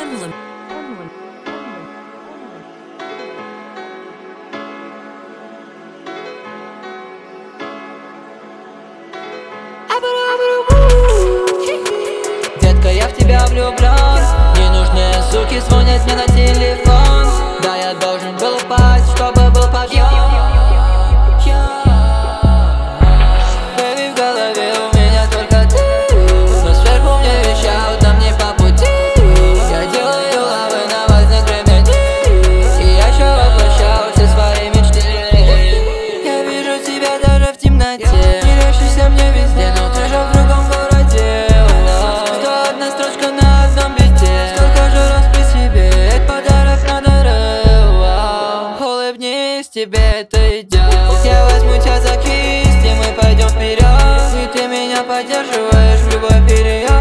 Детка, я в тебя влюблен. Ненужные суки звонят мне на телефон. Да, я должен был упасть, чтобы был подъем. Бэби, в голове у меня только ты, но сверху мне вещают, нам не по пути. Я делаю лавы на важных времени, и я еще воплощаю все свои мечты. Я вижу тебя даже в темноте, мерещишься мне везде, но ты же в другом городе. 101 строчка на одном бите, столько же раз при себе, это подарок на дары. Улыбнись, тебе это идет. Я возьму тебя за кисть, и мы пойдем вперед, и ты меня поддерживаешь в любой период.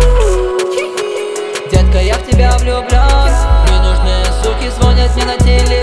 Детка, я в тебя влюблен. Ненужные суки звонят мне на телефон.